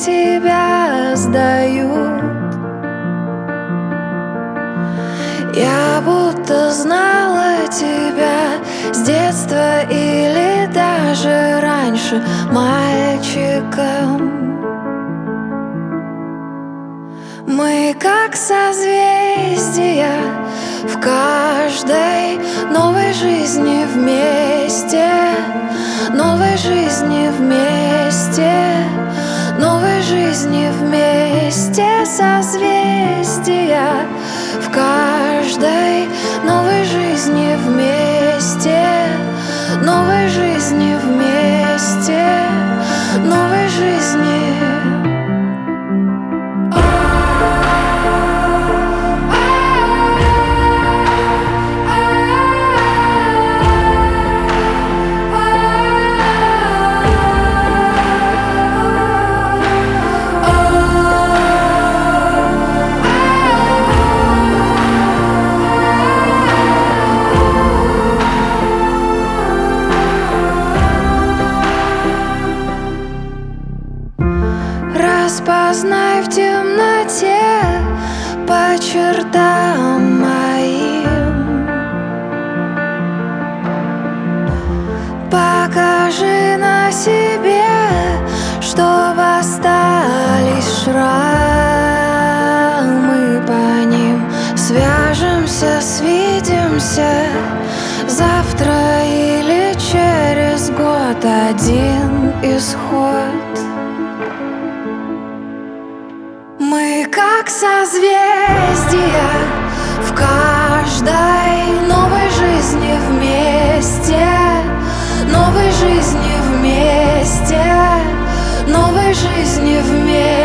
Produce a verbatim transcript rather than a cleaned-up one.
тебя сдают. Я будто знала тебя с детства или даже раньше мальчиком. Мы как созвездия в каждой новой жизни вместе, новой жизни вместе, новой жизни вместе, созвездия в каждой новой жизни вместе, новой жизни вместе, новой жизни. Распознай в темноте по чертам моим, покажи на себе, чтоб остались шрамы по ним. Свяжемся, свидимся завтра или через год. Один исход. Мы как созвездия в каждой новой жизни вместе, новой жизни вместе, новой жизни вместе.